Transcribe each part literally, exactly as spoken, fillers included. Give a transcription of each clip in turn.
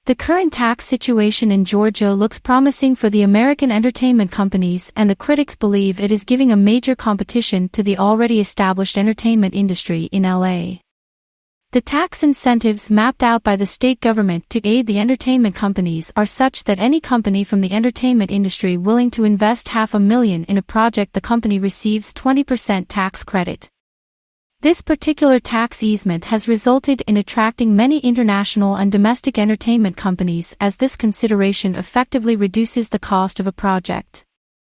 The current tax situation in Georgia looks promising for the American entertainment companies, and the critics believe it is giving a major competition to the already established entertainment industry in L A. The tax incentives mapped out by the state government to aid the entertainment companies are such that any company from the entertainment industry willing to invest half a million in a project, the company receives twenty percent tax credit. This particular tax easement has resulted in attracting many international and domestic entertainment companies, as this consideration effectively reduces the cost of a project.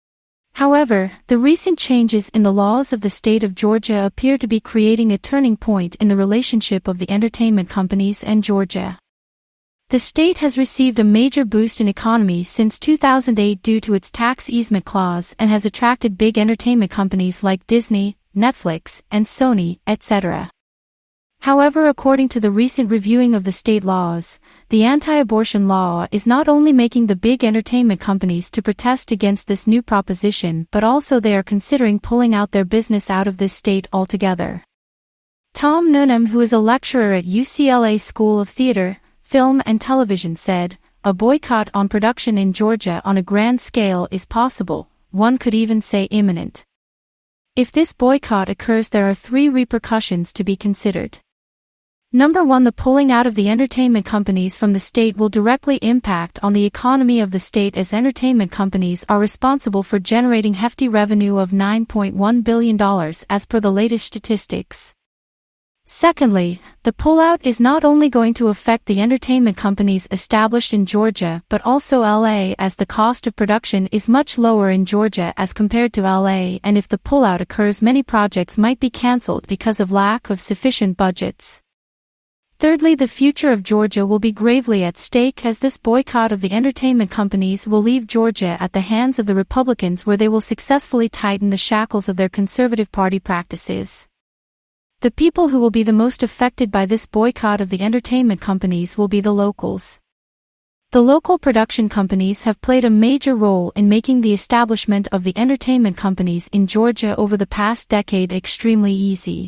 However, the recent changes in the laws of the state of Georgia appear to be creating a turning point in the relationship of the entertainment companies and Georgia. The state has received a major boost in economy since two thousand eight due to its tax easement clause and has attracted big entertainment companies like Disney, Netflix, and Sony, et cetera. However, according to the recent reviewing of the state laws, the anti-abortion law is not only making the big entertainment companies to protest against this new proposition, but also they are considering pulling out their business out of this state altogether. Tom Noonan, who is a lecturer at U C L A School of Theater, Film and Television, said, "A boycott on production in Georgia on a grand scale is possible, one could even say imminent. If this boycott occurs, there are three repercussions to be considered. Number one, the pulling out of the entertainment companies from the state will directly impact on the economy of the state, as entertainment companies are responsible for generating hefty revenue of nine point one billion dollars as per the latest statistics. Secondly, the pullout is not only going to affect the entertainment companies established in Georgia but also L A, as the cost of production is much lower in Georgia as compared to L A, and if the pullout occurs, many projects might be cancelled because of lack of sufficient budgets. Thirdly, the future of Georgia will be gravely at stake, as this boycott of the entertainment companies will leave Georgia at the hands of the Republicans, where they will successfully tighten the shackles of their conservative party practices. The people who will be the most affected by this boycott of the entertainment companies will be the locals. The local production companies have played a major role in making the establishment of the entertainment companies in Georgia over the past decade extremely easy.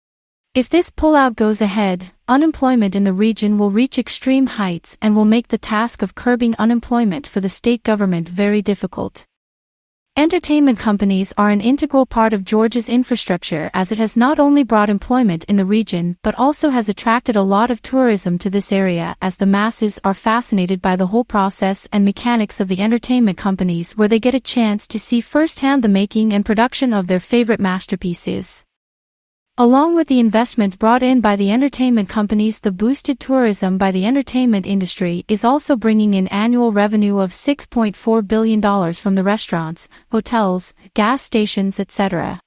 If this pullout goes ahead, unemployment in the region will reach extreme heights and will make the task of curbing unemployment for the state government very difficult. Entertainment companies are an integral part of Georgia's infrastructure, as it has not only brought employment in the region but also has attracted a lot of tourism to this area, as the masses are fascinated by the whole process and mechanics of the entertainment companies, where they get a chance to see firsthand the making and production of their favorite masterpieces. Along with the investment brought in by the entertainment companies, the boosted tourism by the entertainment industry is also bringing in annual revenue of six point four billion dollars from the restaurants, hotels, gas stations, et cetera.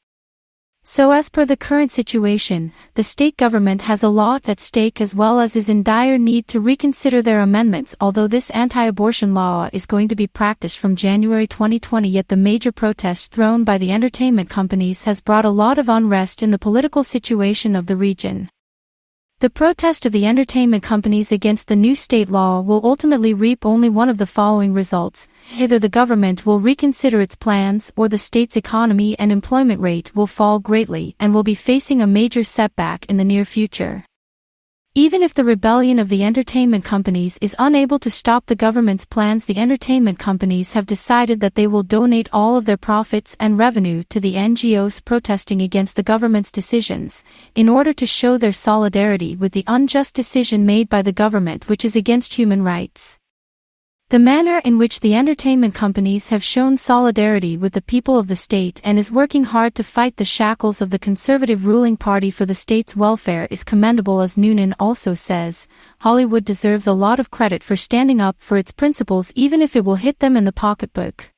So as per the current situation, the state government has a lot at stake, as well as is in dire need to reconsider their amendments. Although this anti-abortion law is going to be practiced from January twenty twenty, yet the major protests thrown by the entertainment companies has brought a lot of unrest in the political situation of the region. The protest of the entertainment companies against the new state law will ultimately reap only one of the following results: either the government will reconsider its plans, or the state's economy and employment rate will fall greatly and will be facing a major setback in the near future. Even if the rebellion of the entertainment companies is unable to stop the government's plans, the entertainment companies have decided that they will donate all of their profits and revenue to the N G Os protesting against the government's decisions, in order to show their solidarity with the unjust decision made by the government, which is against human rights. The manner in which the entertainment companies have shown solidarity with the people of the state and is working hard to fight the shackles of the conservative ruling party for the state's welfare is commendable. As Noonan also says, Hollywood deserves a lot of credit for standing up for its principles, even if it will hit them in the pocketbook.